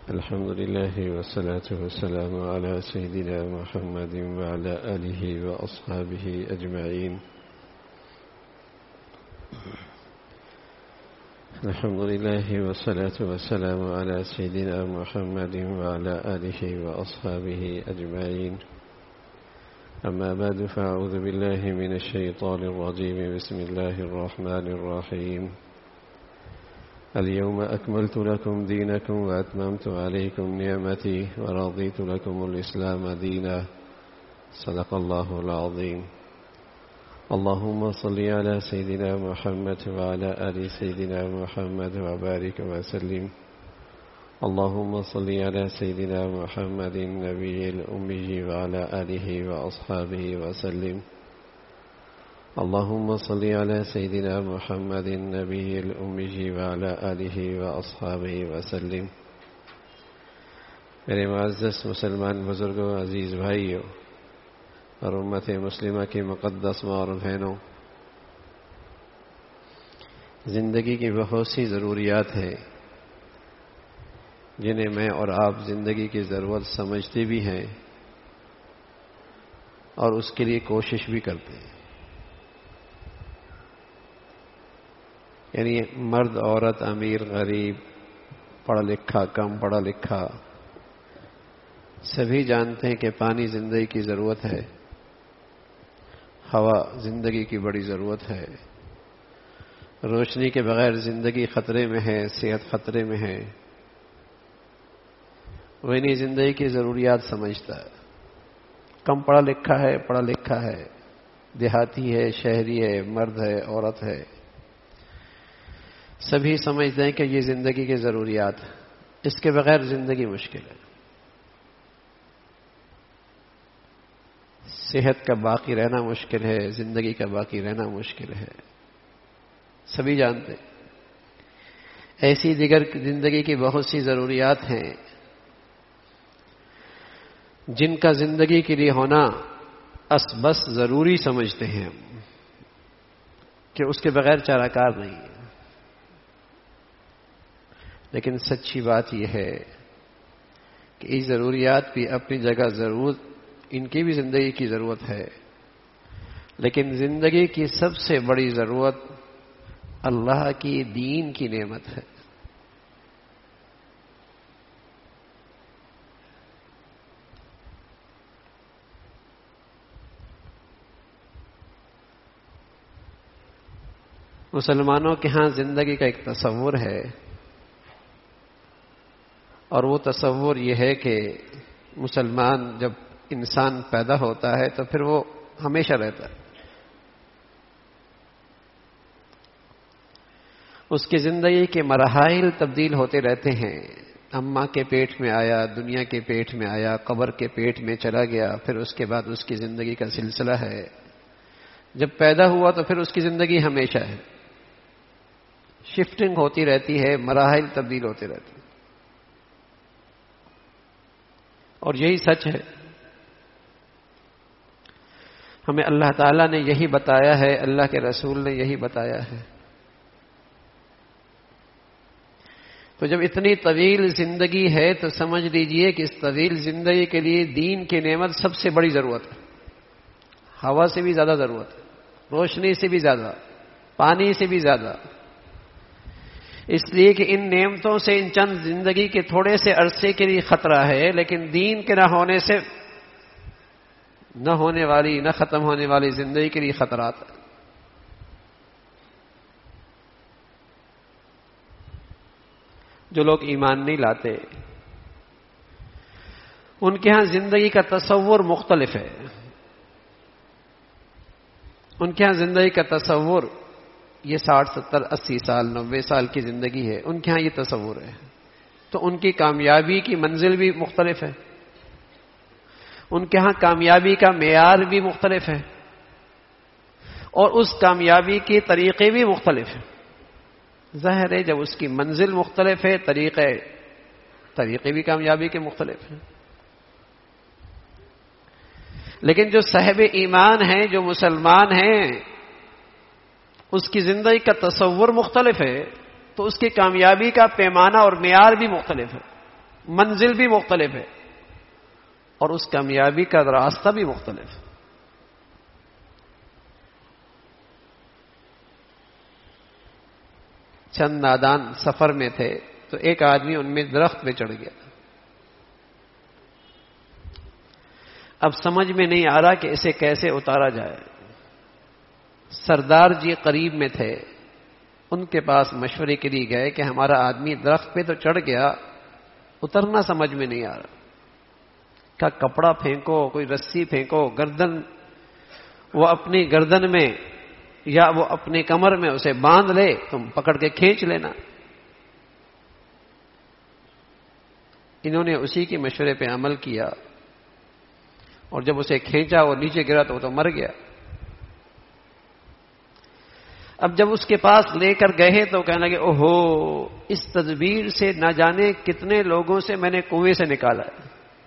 الحمد لله والصلاة والسلام على سيدنا محمد وعلى آله وأصحابه أجمعين. الحمد لله والصلاة والسلام على سيدنا محمد وعلى آله وأصحابه أجمعين. أما بعد، فأعوذ بالله من الشيطان الرجيم. بسم الله الرحمن الرحيم. اليوم أكملت لكم دينكم وأتممت عليكم نعمتي ورضيت لكم الإسلام دينا. صدق الله العظيم. اللهم صل على سيدنا محمد وعلى آل سيدنا محمد وبارك وسلم. اللهم صل على سيدنا محمد النبي الأمي وعلى آله وأصحابه وسلم. اللهم صل على سيدنا محمد النبي الأمي وعلى آله وأصحابه وسلم. میرے معزز مسلمان بزرگوں، عزیز بھائیوں اور امت مسلمہ کی مقدس ماں اور بہنوں، زندگی کی بہت سی ضروریات ہیں جنہیں میں اور آپ زندگی کی ضرورت سمجھتے بھی ہیں اور اس کے لیے کوشش بھی کرتے ہیں. یعنی مرد، عورت، امیر، غریب، پڑھا لکھا، کم پڑھا لکھا، سبھی جانتے ہیں کہ پانی زندگی کی ضرورت ہے، ہوا زندگی کی بڑی ضرورت ہے، روشنی کے بغیر زندگی خطرے میں ہے، صحت خطرے میں ہے. وہ انہیں زندگی کی ضروریات سمجھتا ہے. کم پڑھا لکھا ہے، پڑھا لکھا ہے، دیہاتی ہے، شہری ہے، مرد ہے، عورت ہے، سبھی سمجھتے ہیں کہ یہ زندگی کی ضروریات ہے. اس کے بغیر زندگی مشکل ہے. صحت کا باقی رہنا مشکل ہے، زندگی کا باقی رہنا مشکل ہے، سبھی جانتے ہیں. ایسی دیگر زندگی کی بہت سی ضروریات ہیں جن کا زندگی کے لیے ہونا بس ضروری سمجھتے ہیں ہم، کہ اس کے بغیر چارہ کار نہیں ہے. لیکن سچی بات یہ ہے کہ یہ ضروریات بھی اپنی جگہ ضرور، ان کی بھی زندگی کی ضرورت ہے، لیکن زندگی کی سب سے بڑی ضرورت اللہ کی دین کی نعمت ہے. مسلمانوں کے ہاں زندگی کا ایک تصور ہے، اور وہ تصور یہ ہے کہ مسلمان جب انسان پیدا ہوتا ہے تو پھر وہ ہمیشہ رہتا ہے. اس کی زندگی کے مراحل تبدیل ہوتے رہتے ہیں. اماں کے پیٹ میں آیا، دنیا کے پیٹ میں آیا، قبر کے پیٹ میں چلا گیا، پھر اس کے بعد اس کی زندگی کا سلسلہ ہے. جب پیدا ہوا تو پھر اس کی زندگی ہمیشہ ہے. شفٹنگ ہوتی رہتی ہے، مراحل تبدیل ہوتے رہتے ہیں. اور یہی سچ ہے. ہمیں اللہ تعالیٰ نے یہی بتایا ہے، اللہ کے رسول نے یہی بتایا ہے. تو جب اتنی طویل زندگی ہے تو سمجھ لیجئے کہ اس طویل زندگی کے لیے دین کی نعمت سب سے بڑی ضرورت ہے. ہوا سے بھی زیادہ ضرورت ہے، روشنی سے بھی زیادہ، پانی سے بھی زیادہ. اس لیے کہ ان نعمتوں سے ان چند زندگی کے تھوڑے سے عرصے کے لیے خطرہ ہے، لیکن دین کے نہ ہونے سے نہ ہونے والی، نہ ختم ہونے والی زندگی کے لیے خطرات ہیں. جو لوگ ایمان نہیں لاتے ان کے ہاں زندگی کا تصور مختلف ہے. ان کے ہاں زندگی کا تصور یہ 60 70 80 سال 90 سال کی زندگی ہے، ان کے ہاں یہ تصور ہے. تو ان کی کامیابی کی منزل بھی مختلف ہے، ان کے ہاں کامیابی کا معیار بھی مختلف ہے، اور اس کامیابی کے طریقے بھی مختلف ہیں. ظاہر ہے جب اس کی منزل مختلف ہے، طریقے بھی کامیابی کے مختلف ہیں. لیکن جو صاحب ایمان ہیں، جو مسلمان ہیں، اس کی زندگی کا تصور مختلف ہے، تو اس کی کامیابی کا پیمانہ اور معیار بھی مختلف ہے. منزل بھی مختلف ہے اور اس کامیابی کا راستہ بھی مختلف ہے. چند نادان سفر میں تھے تو ایک آدمی ان میں درخت پہ چڑھ گیا. اب سمجھ میں نہیں آ رہا کہ اسے کیسے اتارا جائے. سردار جی قریب میں تھے, ان کے پاس مشورے کے لیے گئے کہ ہمارا آدمی درخت پہ تو چڑھ گیا, اترنا سمجھ میں نہیں آ رہا. کہا کپڑا پھینکو, کوئی رسی پھینکو, گردن وہ اپنی گردن میں یا وہ اپنی کمر میں اسے باندھ لے, تم پکڑ کے کھینچ لینا. انہوں نے اسی کے مشورے پہ عمل کیا اور جب اسے کھینچا وہ نیچے گرا تو وہ تو مر گیا. اب جب اس کے پاس لے کر گئے تو کہنے لگے اوہو, اس تدبیر سے نہ جانے کتنے لوگوں سے میں نے کنویں سے نکالا ہے.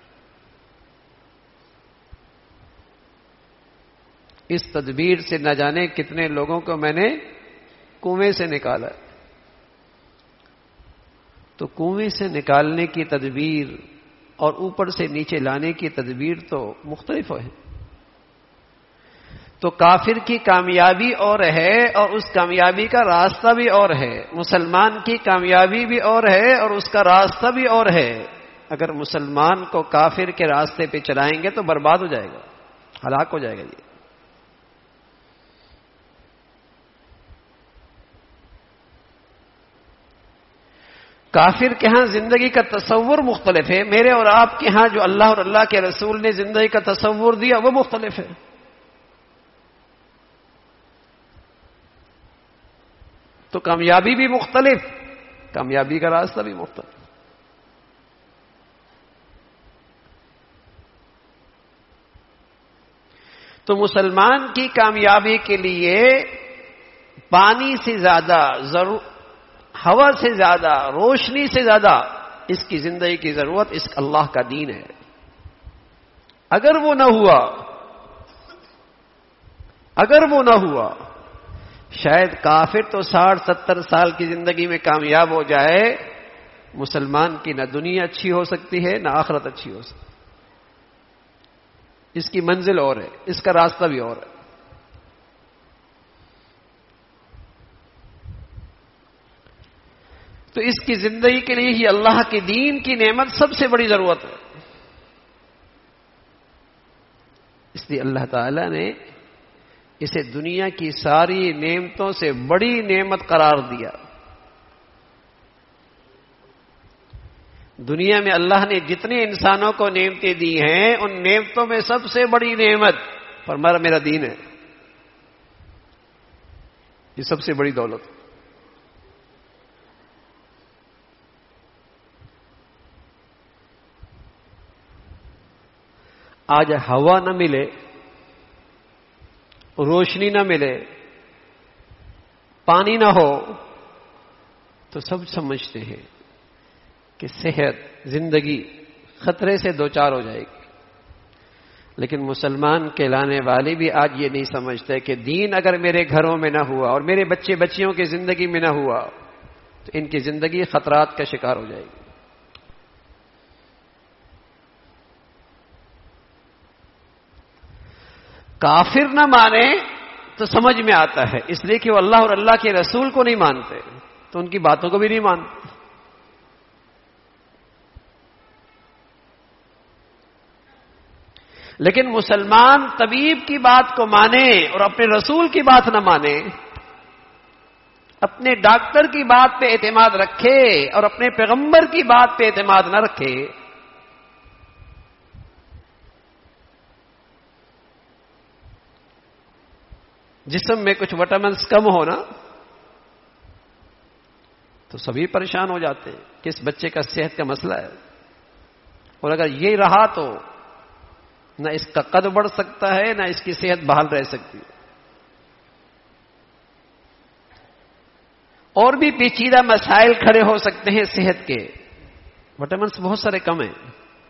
اس تدبیر سے نہ جانے کتنے لوگوں کو میں نے کنویں سے نکالا. تو کنویں سے نکالنے کی تدبیر اور اوپر سے نیچے لانے کی تدبیر تو مختلف ہے. تو کافر کی کامیابی اور ہے اور اس کامیابی کا راستہ بھی اور ہے. مسلمان کی کامیابی بھی اور ہے اور اس کا راستہ بھی اور ہے. اگر مسلمان کو کافر کے راستے پہ چلائیں گے تو برباد ہو جائے گا, ہلاک ہو جائے گا. یہ کافر کے ہاں زندگی کا تصور مختلف ہے, میرے اور آپ کے ہاں جو اللہ اور اللہ کے رسول نے زندگی کا تصور دیا وہ مختلف ہے. تو کامیابی بھی مختلف, کامیابی کا راستہ بھی مختلف. تو مسلمان کی کامیابی کے لیے پانی سے زیادہ ہوا سے زیادہ, روشنی سے زیادہ اس کی زندگی کی ضرورت اس اللہ کا دین ہے. اگر وہ نہ ہوا شاید کافر تو 60-70 سال کی زندگی میں کامیاب ہو جائے, مسلمان کی نہ دنیا اچھی ہو سکتی ہے نہ آخرت اچھی ہو سکتی. اس کی منزل اور ہے, اس کا راستہ بھی اور ہے. تو اس کی زندگی کے لیے ہی اللہ کے دین کی نعمت سب سے بڑی ضرورت ہے. اس لیے اللہ تعالی نے اسے دنیا کی ساری نعمتوں سے بڑی نعمت قرار دیا. دنیا میں اللہ نے جتنے انسانوں کو نعمتیں دی ہیں ان نعمتوں میں سب سے بڑی نعمت فرمایا میرا دین ہے. یہ سب سے بڑی دولت. آج ہوا نہ ملے, روشنی نہ ملے, پانی نہ ہو تو سب سمجھتے ہیں کہ صحت زندگی خطرے سے دوچار ہو جائے گی. لیکن مسلمان کہلانے والے بھی آج یہ نہیں سمجھتے کہ دین اگر میرے گھروں میں نہ ہوا اور میرے بچے بچیوں کی زندگی میں نہ ہوا تو ان کی زندگی خطرات کا شکار ہو جائے گی. کافر نہ مانے تو سمجھ میں آتا ہے, اس لیے کہ وہ اللہ اور اللہ کے رسول کو نہیں مانتے تو ان کی باتوں کو بھی نہیں مانتے. لیکن مسلمان طبیب کی بات کو مانے اور اپنے رسول کی بات نہ مانے, اپنے ڈاکٹر کی بات پہ اعتماد رکھے اور اپنے پیغمبر کی بات پہ اعتماد نہ رکھے, جسم میں کچھ وٹامنس کم ہونا تو سبھی پریشان ہو جاتے ہیں کہ اس بچے کا صحت کا مسئلہ ہے, اور اگر یہ رہا تو نہ اس کا قد بڑھ سکتا ہے نہ اس کی صحت بحال رہ سکتی ہے. اور بھی پیچیدہ مسائل کھڑے ہو سکتے ہیں صحت کے, وٹامنس بہت سارے کم ہیں.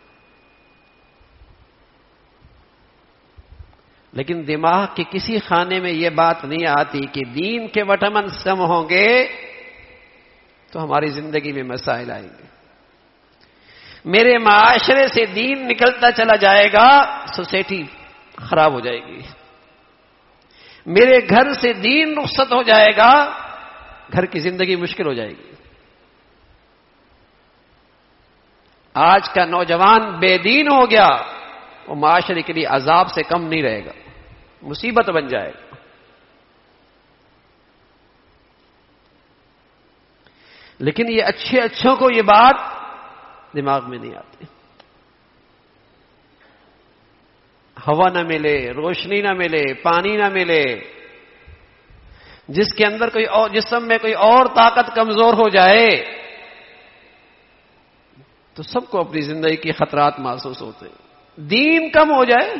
لیکن دماغ کے کسی خانے میں یہ بات نہیں آتی کہ دین کے وٹامنس کم ہوں گے تو ہماری زندگی میں مسائل آئیں گے. میرے معاشرے سے دین نکلتا چلا جائے گا، سوسائٹی خراب ہو جائے گی. میرے گھر سے دین رخصت ہو جائے گا، گھر کی زندگی مشکل ہو جائے گی. آج کا نوجوان بے دین ہو گیا، وہ معاشرے کے لیے عذاب سے کم نہیں رہے گا، مصیبت بن جائے گا. لیکن یہ اچھوں کو یہ بات دماغ میں نہیں آتی. ہوا نہ ملے، روشنی نہ ملے، پانی نہ ملے، جس کے اندر کوئی اور جسم میں کوئی اور طاقت کمزور ہو جائے تو سب کو اپنی زندگی کے خطرات محسوس ہوتے ہیں. دین کم ہو جائے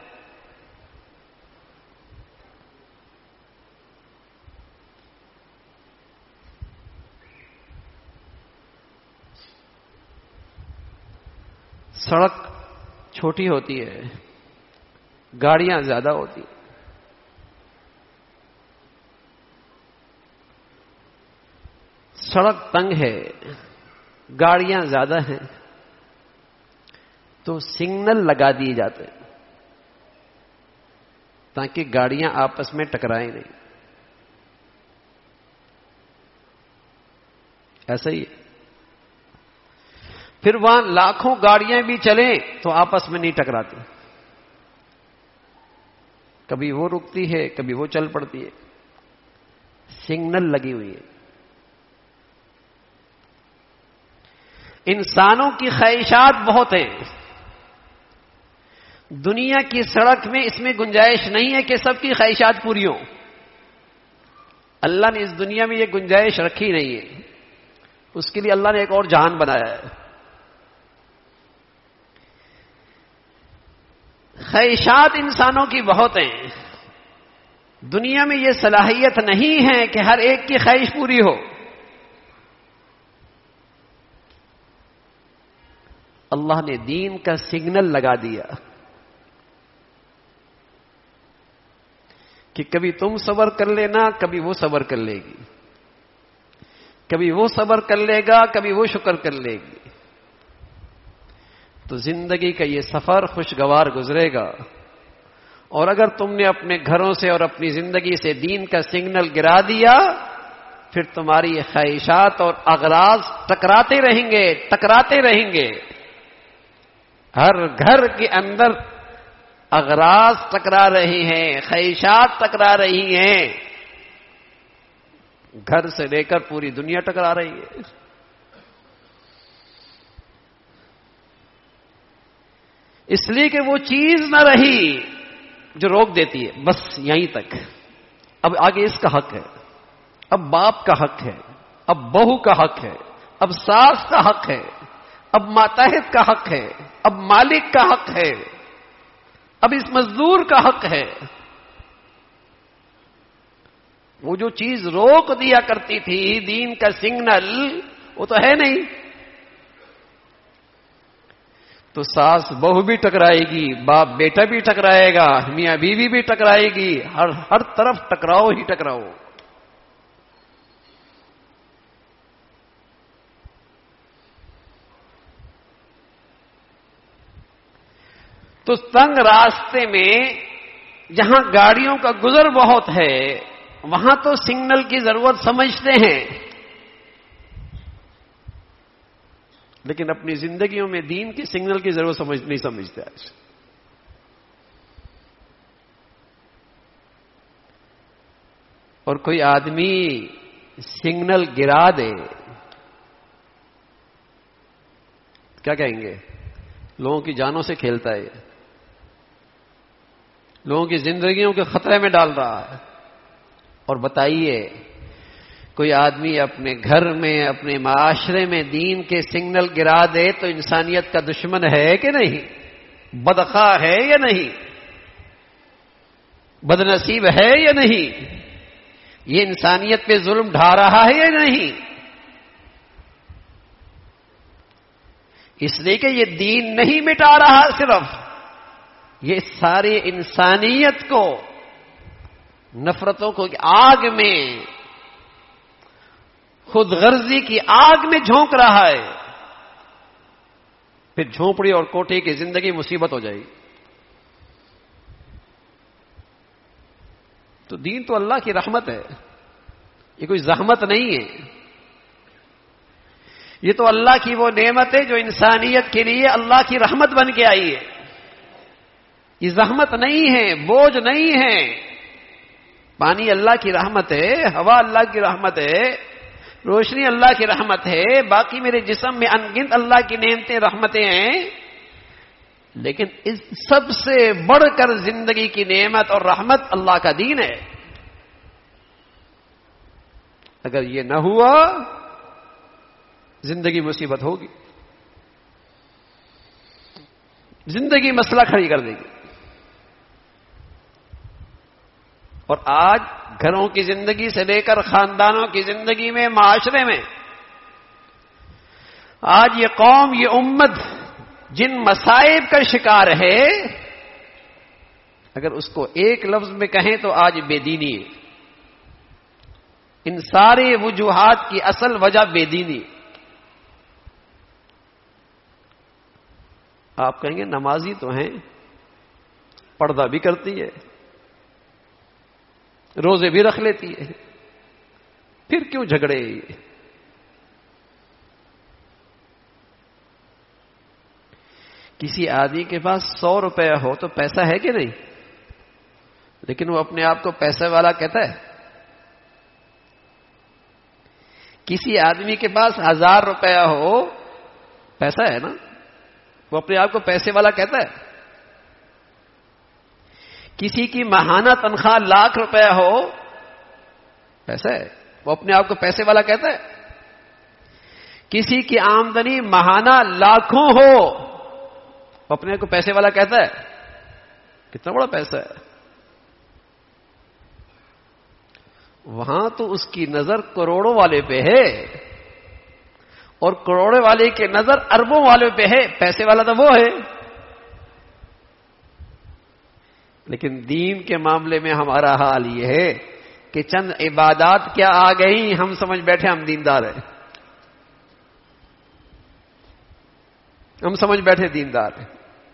سڑک چھوٹی ہوتی ہے، گاڑیاں زیادہ ہوتی ہیں. سڑک تنگ ہے، گاڑیاں زیادہ ہیں، تو سگنل لگا دیے جاتے ہیں تاکہ گاڑیاں آپس میں ٹکرائیں نہیں. ایسا ہی ہے. پھر وہاں لاکھوں گاڑیاں بھی چلیں تو آپس میں نہیں ٹکراتی، کبھی وہ رکتی ہے کبھی وہ چل پڑتی ہے. سگنل لگی ہوئی ہے. انسانوں کی خواہشات بہت ہیں. دنیا کی سڑک میں اس میں گنجائش نہیں ہے کہ سب کی خواہشات پوری ہوں. اللہ نے اس دنیا میں یہ گنجائش رکھی نہیں ہے. اس کے لیے اللہ نے ایک اور جہان بنایا ہے. خواہشات انسانوں کی بہت ہیں. دنیا میں یہ صلاحیت نہیں ہے کہ ہر ایک کی خواہش پوری ہو. اللہ نے دین کا سگنل لگا دیا کہ کبھی تم صبر کر لینا، کبھی وہ صبر کر لے گی، کبھی وہ صبر کر لے گا، کبھی وہ شکر کر لے گی. تو زندگی کا یہ سفر خوشگوار گزرے گا. اور اگر تم نے اپنے گھروں سے اور اپنی زندگی سے دین کا سگنل گرا دیا، پھر تمہاری یہ خواہشات اور اغراض ٹکراتے رہیں گے. ہر گھر کے اندر اغراض ٹکرا رہی ہیں، خواہشات ٹکرا رہی ہیں. گھر سے لے کر پوری دنیا ٹکرا رہی ہے. اس لیے کہ وہ چیز نہ رہی جو روک دیتی ہے. بس یہیں تک. اب آگے اس کا حق ہے، اب باپ کا حق ہے، اب بہو کا حق ہے، اب ساس کا حق ہے، اب ماتحت کا حق ہے، اب مالک کا حق ہے، اب اس مزدور کا حق ہے. وہ جو چیز روک دیا کرتی تھی دین کا سگنل، وہ تو ہے نہیں. تو ساس بہو بھی ٹکرائے گی، باپ بیٹا بھی ٹکرائے گا، میاں بیوی بھی ٹکرائے گی. ہر طرف ٹکراؤ ہی ٹکراؤ. تو تنگ راستے میں جہاں گاڑیوں کا گزر بہت ہے وہاں تو سگنل کی ضرورت سمجھتے ہیں، لیکن اپنی زندگیوں میں دین کی سگنل کی ضرورت نہیں سمجھتے. آج اور کوئی آدمی سگنل گرا دے، کیا کہیں گے؟ لوگوں کی جانوں سے کھیلتا ہے، لوگوں کی زندگیوں کے خطرے میں ڈال رہا ہے. اور بتائیے، کوئی آدمی اپنے گھر میں اپنے معاشرے میں دین کے سگنل گرا دے تو انسانیت کا دشمن ہے کہ نہیں؟ بدخواہ ہے یا نہیں؟ بدنصیب ہے یا نہیں؟ یہ انسانیت پہ ظلم ڈھا رہا ہے یا نہیں؟ اس لیے کہ یہ دین نہیں مٹا رہا، صرف یہ ساری انسانیت کو نفرتوں کو آگ میں، خود غرضی کی آگ میں جھونک رہا ہے. پھر جھونپڑی اور کوٹھی کی زندگی مصیبت ہو جائے گی. تو دین تو اللہ کی رحمت ہے، یہ کوئی زحمت نہیں ہے. یہ تو اللہ کی وہ نعمت ہے جو انسانیت کے لیے اللہ کی رحمت بن کے آئی ہے. یہ زحمت نہیں ہے، بوجھ نہیں ہے. پانی اللہ کی رحمت ہے، ہوا اللہ کی رحمت ہے، روشنی اللہ کی رحمت ہے، باقی میرے جسم میں انگنت اللہ کی نعمتیں رحمتیں ہیں. لیکن اس سب سے بڑھ کر زندگی کی نعمت اور رحمت اللہ کا دین ہے. اگر یہ نہ ہوا زندگی مصیبت ہوگی، زندگی مسئلہ کھڑی کر دے گی. اور آج گھروں کی زندگی سے لے کر خاندانوں کی زندگی میں، معاشرے میں، آج یہ قوم، یہ امت جن مصائب کا شکار ہے، اگر اس کو ایک لفظ میں کہیں تو آج بے دینی ہے. ان سارے وجوہات کی اصل وجہ بے دینی. آپ کہیں گے نمازی تو ہیں، پردہ بھی کرتی ہے، روزے بھی رکھ لیتی ہے، پھر کیوں جھگڑے؟ کسی آدمی کے پاس 100 روپے ہو تو پیسہ ہے کہ نہیں؟ لیکن وہ اپنے آپ کو پیسے والا کہتا ہے. کسی آدمی کے پاس 1000 روپے ہو، پیسہ ہے نا، وہ اپنے آپ کو پیسے والا کہتا ہے. کسی کی ماہانہ تنخواہ 1,00,000 روپے ہو، پیسہ ہے، وہ اپنے آپ کو پیسے والا کہتا ہے. کسی کی آمدنی ماہانہ لاکھوں ہو، وہ اپنے آپ کو پیسے والا کہتا ہے. کتنا بڑا پیسہ ہے. وہاں تو اس کی نظر کروڑوں والے پہ ہے، اور کروڑوں والے کی نظر اربوں والے پہ ہے. پیسے والا تو وہ ہے. لیکن دین کے معاملے میں ہمارا حال یہ ہے کہ چند عبادات کیا آ گئی، ہم سمجھ بیٹھے ہم دیندار ہیں. ہم سمجھ بیٹھے دیندار ہیں.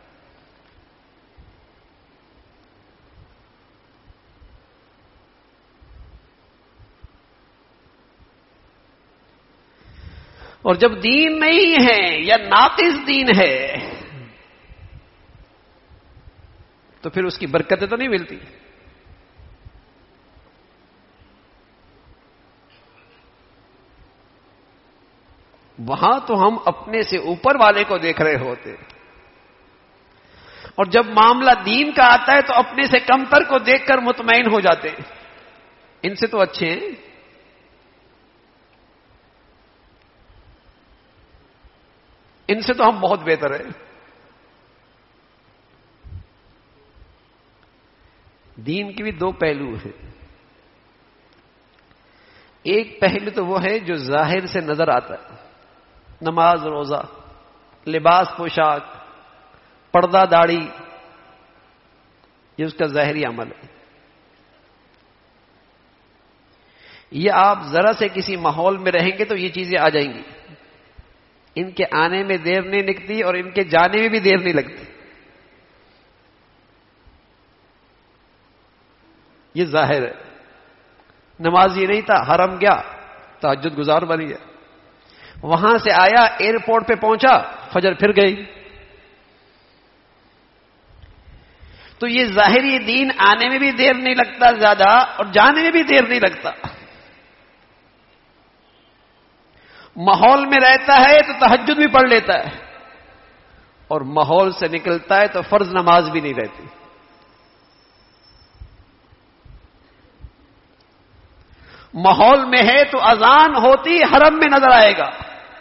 اور جب دین نہیں ہے یا ناقص دین ہے تو پھر اس کی برکتیں تو نہیں ملتی. وہاں تو ہم اپنے سے اوپر والے کو دیکھ رہے ہوتے، اور جب معاملہ دین کا آتا ہے تو اپنے سے کمتر کو دیکھ کر مطمئن ہو جاتے ہیں. ان سے تو اچھے ہیں. ان سے تو ہم بہت بہتر ہیں. دین کے بھی 2 پہلو ہیں. ایک پہلو تو وہ ہے جو ظاہر سے نظر آتا ہے، نماز روزہ، لباس پوشاک، پردہ داڑھی، یہ اس کا ظاہری عمل ہے. یہ آپ ذرا سے کسی ماحول میں رہیں گے تو یہ چیزیں آ جائیں گی. ان کے آنے میں دیر نہیں لگتی اور ان کے جانے میں بھی دیر نہیں لگتی. یہ ظاہر ہے. نماز یہ نہیں تھا، حرم گیا، تہجد گزار بن گیا. وہاں سے آیا، ایئرپورٹ پہ پہنچا، فجر پھر گئی. تو یہ ظاہری دین آنے میں بھی دیر نہیں لگتا زیادہ، اور جانے میں بھی دیر نہیں لگتا. ماحول میں رہتا ہے تو تہجد بھی پڑھ لیتا ہے، اور ماحول سے نکلتا ہے تو فرض نماز بھی نہیں رہتی. ماحول میں ہے تو اذان ہوتی حرم میں نظر آئے گا،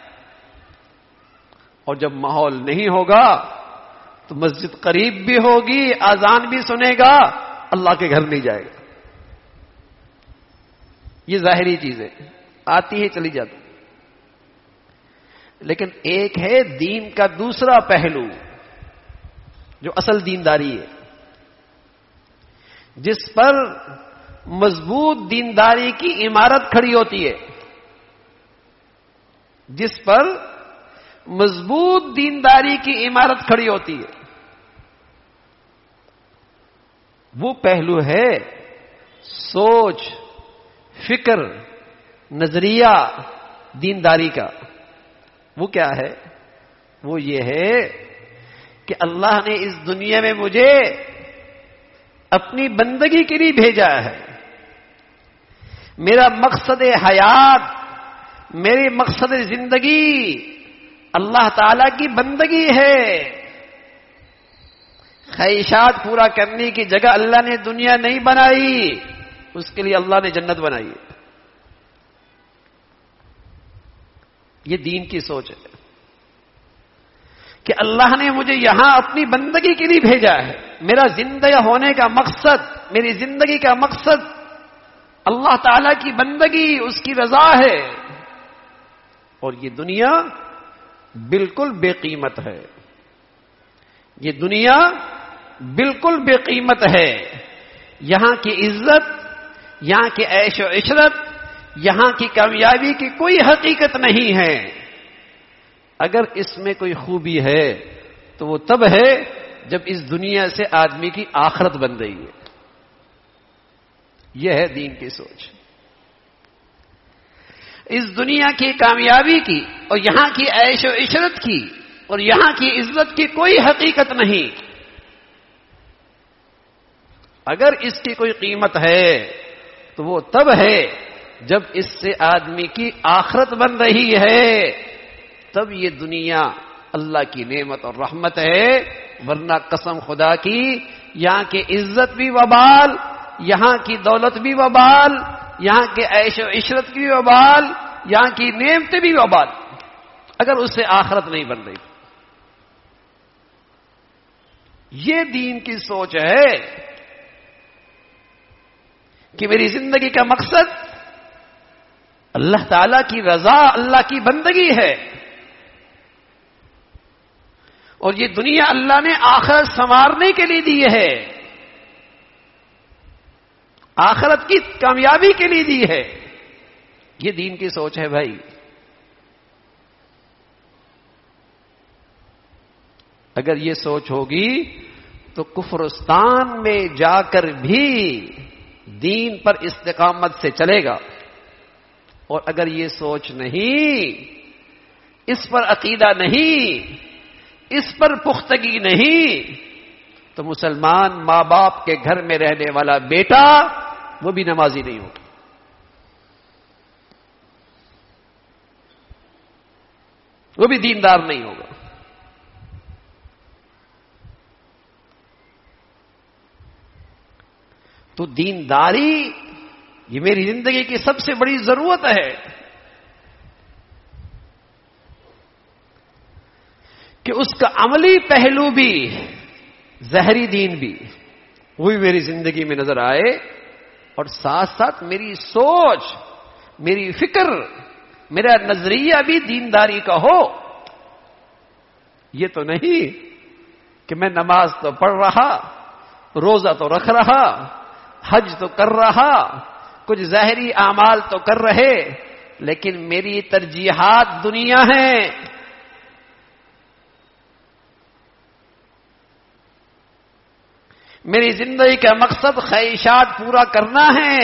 اور جب ماحول نہیں ہوگا تو مسجد قریب بھی ہوگی، اذان بھی سنے گا، اللہ کے گھر نہیں جائے گا. یہ ظاہری چیزیں آتی ہے چلی جاتی. لیکن ایک ہے دین کا دوسرا پہلو جو اصل دینداری ہے، جس پر مضبوط دینداری کی عمارت کھڑی ہوتی ہے، جس پر مضبوط دینداری کی عمارت کھڑی ہوتی ہے. وہ پہلو ہے سوچ، فکر، نظریہ دینداری کا. وہ کیا ہے؟ وہ یہ ہے کہ اللہ نے اس دنیا میں مجھے اپنی بندگی کے لیے بھیجا ہے. میرا مقصد حیات، میری مقصد زندگی اللہ تعالی کی بندگی ہے. خواہشات پورا کرنے کی جگہ اللہ نے دنیا نہیں بنائی، اس کے لیے اللہ نے جنت بنائی. یہ دین کی سوچ ہے کہ اللہ نے مجھے یہاں اپنی بندگی کے لیے بھیجا ہے. میرا زندہ ہونے کا مقصد، میری زندگی کا مقصد اللہ تعالی کی بندگی، اس کی رضا ہے. اور یہ دنیا بالکل بے قیمت ہے. یہ دنیا بالکل بے قیمت ہے. یہاں کی عزت، یہاں کی عیش و عشرت، یہاں کی کامیابی کی کوئی حقیقت نہیں ہے. اگر اس میں کوئی خوبی ہے تو وہ تب ہے جب اس دنیا سے آدمی کی آخرت بن رہی ہے. یہ ہے دین کی سوچ. اس دنیا کی کامیابی کی اور یہاں کی عیش و عشرت کی اور یہاں کی عزت کی کوئی حقیقت نہیں. اگر اس کی کوئی قیمت ہے تو وہ تب ہے جب اس سے آدمی کی آخرت بن رہی ہے. تب یہ دنیا اللہ کی نعمت اور رحمت ہے. ورنہ قسم خدا کی یہاں کی عزت بھی وبال، یہاں کی دولت بھی وبال، یہاں کے عیش و عشرت بھی وبال، یہاں کی نعمتیں بھی وبال، اگر اس سے آخرت نہیں بن رہی. یہ دین کی سوچ ہے کہ میری زندگی کا مقصد اللہ تعالی کی رضا، اللہ کی بندگی ہے. اور یہ دنیا اللہ نے آخرت سنوارنے کے لیے دی ہے، آخرت کی کامیابی کے لیے دی ہے. یہ دین کی سوچ ہے بھائی. اگر یہ سوچ ہوگی تو کفرستان میں جا کر بھی دین پر استقامت سے چلے گا. اور اگر یہ سوچ نہیں، اس پر عقیدہ نہیں، اس پر پختگی نہیں، تو مسلمان ماں باپ کے گھر میں رہنے والا بیٹا وہ بھی نمازی نہیں ہوگا. وہ بھی دیندار نہیں ہوگا. تو دینداری یہ میری زندگی کی سب سے بڑی ضرورت ہے کہ اس کا عملی پہلو بھی، ظاہری دین بھی، وہ بھی میری زندگی میں نظر آئے. اور ساتھ ساتھ میری سوچ، میری فکر، میرا نظریہ بھی دینداری کا ہو. یہ تو نہیں کہ میں نماز تو پڑھ رہا، روزہ تو رکھ رہا، حج تو کر رہا، کچھ ظاہری اعمال تو کر رہے، لیکن میری ترجیحات دنیا ہیں. میری زندگی کا مقصد خواہشات پورا کرنا ہے.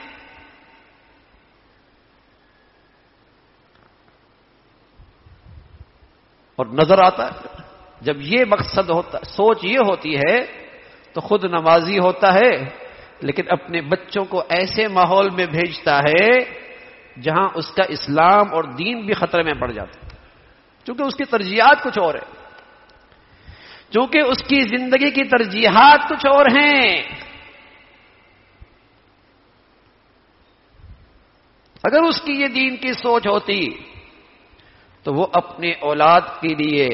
اور نظر آتا ہے جب یہ مقصد ہوتا، سوچ یہ ہوتی ہے تو خود نمازی ہوتا ہے، لیکن اپنے بچوں کو ایسے ماحول میں بھیجتا ہے جہاں اس کا اسلام اور دین بھی خطرے میں پڑ جاتا ہے، چونکہ اس کی ترجیحات کچھ اور ہے، چونکہ اس کی زندگی کی ترجیحات کچھ اور ہیں. اگر اس کی یہ دین کی سوچ ہوتی تو وہ اپنے اولاد کے لیے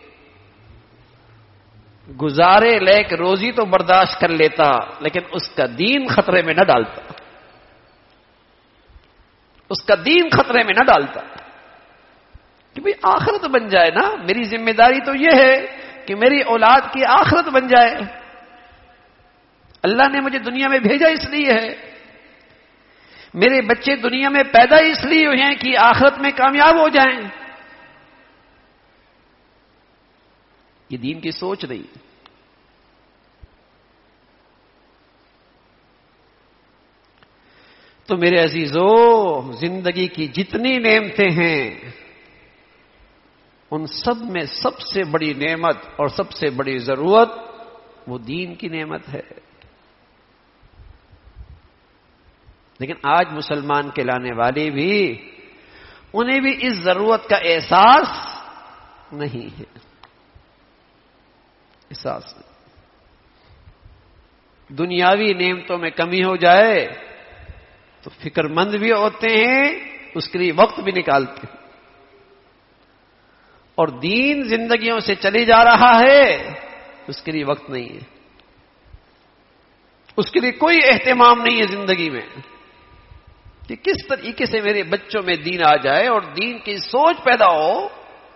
گزارے لیک روزی تو برداشت کر لیتا، لیکن اس کا دین خطرے میں نہ ڈالتا، اس کا دین خطرے میں نہ ڈالتا. کہ بھئی آخرت بن جائے نا، میری ذمہ داری تو یہ ہے کہ میری اولاد کی آخرت بن جائے. اللہ نے مجھے دنیا میں بھیجا اس لیے ہے، میرے بچے دنیا میں پیدا اس لیے ہوئے ہیں کہ آخرت میں کامیاب ہو جائیں. یہ دین کی سوچ نہیں. تو میرے عزیزو، زندگی کی جتنی نعمتیں ہیں ان سب میں سب سے بڑی نعمت اور سب سے بڑی ضرورت وہ دین کی نعمت ہے. لیکن آج مسلمان کہلانے والے بھی، انہیں بھی اس ضرورت کا احساس نہیں ہے. احساس نہیں. دنیاوی نعمتوں میں کمی ہو جائے تو فکر مند بھی ہوتے ہیں، اس کے لیے وقت بھی نکالتے ہیں. اور دین زندگیوں سے چلی جا رہا ہے، اس کے لیے وقت نہیں ہے، اس کے لیے کوئی اہتمام نہیں ہے زندگی میں کہ کس طریقے سے میرے بچوں میں دین آ جائے اور دین کی سوچ پیدا ہو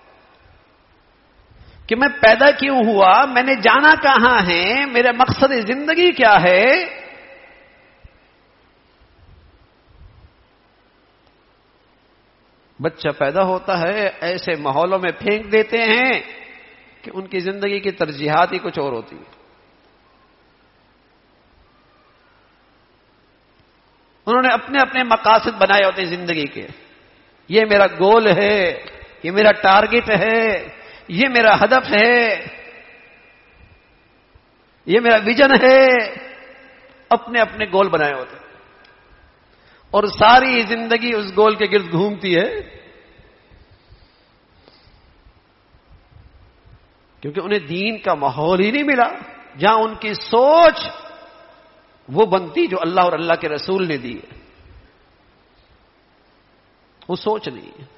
کہ میں پیدا کیوں ہوا، میں نے جانا کہاں ہے، میرا مقصد زندگی کیا ہے. بچہ پیدا ہوتا ہے، ایسے ماحولوں میں پھینک دیتے ہیں کہ ان کی زندگی کی ترجیحات ہی کچھ اور ہوتی ہیں. انہوں نے اپنے اپنے مقاصد بنائے ہوتے ہیں زندگی کے. یہ میرا گول ہے، یہ میرا ٹارگٹ ہے، یہ میرا ہدف ہے، یہ میرا ویژن ہے. اپنے اپنے گول بنائے ہوتے ہیں اور ساری زندگی اس گول کے گرد گھومتی ہے، کیونکہ انہیں دین کا ماحول ہی نہیں ملا جہاں ان کی سوچ وہ بنتی جو اللہ اور اللہ کے رسول نے دی ہے. وہ سوچ نہیں ہے.